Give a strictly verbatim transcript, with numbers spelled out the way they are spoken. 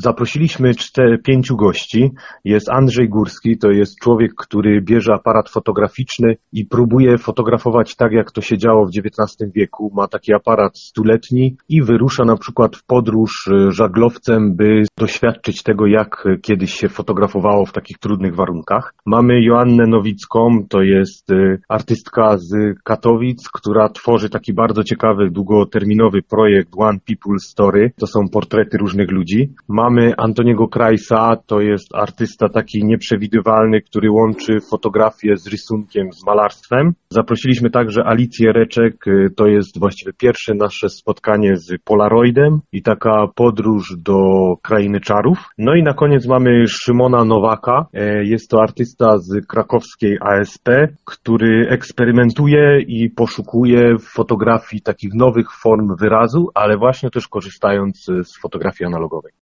Zaprosiliśmy cztery, pięciu gości. Jest Andrzej Górski, to jest człowiek, który bierze aparat fotograficzny i próbuje fotografować tak, jak to się działo w dziewiętnastym wieku. Ma taki aparat stuletni i wyrusza na przykład w podróż żaglowcem, by doświadczyć tego, jak kiedyś się fotografowało w takich trudnych warunkach. Mamy Joannę Nowicką, to jest artystka z Katowic, która tworzy taki bardzo ciekawy, długoterminowy projekt One People Story. To są portrety różnych ludzi. Mamy Antoniego Krajsa, to jest artysta taki nieprzewidywalny, który łączy fotografię z rysunkiem, z malarstwem. Zaprosiliśmy także Alicję Reczek, to jest właściwie pierwsze nasze spotkanie z Polaroidem i taka podróż do krainy czarów. No i na koniec mamy Szymona Nowaka, jest to artysta z krakowskiej A S P, który eksperymentuje i poszukuje w fotografii takich nowych form wyrazu, ale właśnie też korzystając z fotografii analogowej.